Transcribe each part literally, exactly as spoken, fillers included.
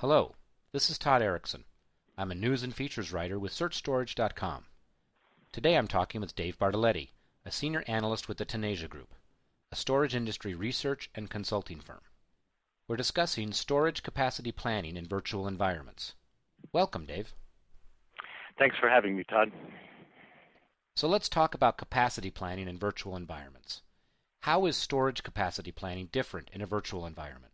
Hello, this is Todd Erickson. I'm a news and features writer with search storage dot com. Today I'm talking with Dave Bartoletti, a senior analyst with the Tenasia Group, a storage industry research and consulting firm. We're discussing storage capacity planning in virtual environments. Welcome, Dave. Thanks for having me, Todd. So let's talk about capacity planning in virtual environments. How is storage capacity planning different in a virtual environment?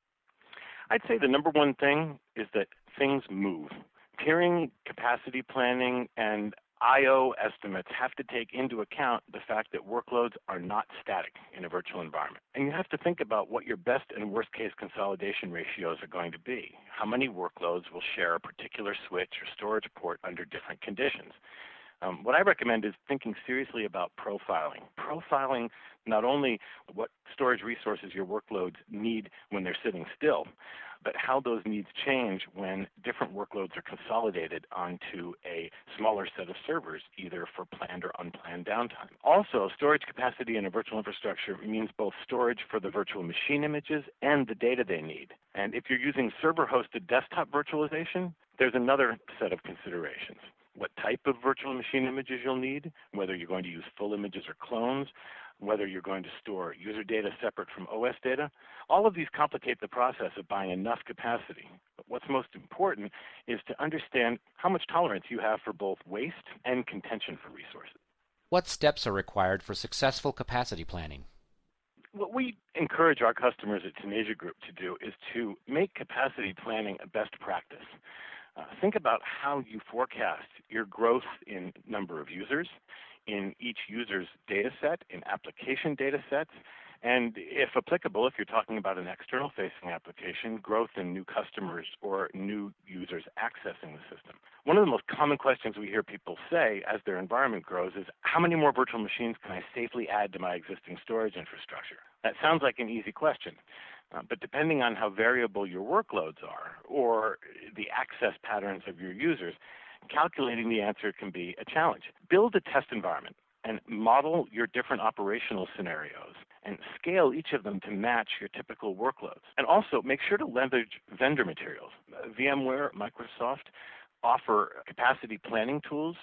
I'd say the number one thing is that things move. Peering capacity planning and I O estimates have to take into account the fact that workloads are not static in a virtual environment. And you have to think about what your best and worst case consolidation ratios are going to be. How many workloads will share a particular switch or storage port under different conditions? Um, what I recommend is thinking seriously about profiling. Profiling not only what storage resources your workloads need when they're sitting still, but how those needs change when different workloads are consolidated onto a smaller set of servers, either for planned or unplanned downtime. Also, storage capacity in a virtual infrastructure means both storage for the virtual machine images and the data they need. And if you're using server-hosted desktop virtualization, there's another set of considerations. What type of virtual machine images you'll need, whether you're going to use full images or clones, whether you're going to store user data separate from O S data. All of these complicate the process of buying enough capacity. But what's most important is to understand how much tolerance you have for both waste and contention for resources. What steps are required for successful capacity planning? What we encourage our customers at Tenasia Group to do is to make capacity planning a best practice. Uh, think about how you forecast your growth in number of users, in each user's data set, in application data sets, and if applicable, if you're talking about an external-facing application, growth in new customers or new users accessing the system. One of the most common questions we hear people say as their environment grows is, how many more virtual machines can I safely add to my existing storage infrastructure? That sounds like an easy question. Uh, but depending on how variable your workloads are or the access patterns of your users, calculating the answer can be a challenge. Build a test environment and model your different operational scenarios and scale each of them to match your typical workloads. And also make sure to leverage vendor materials. Uh, VMware, Microsoft offer capacity planning tools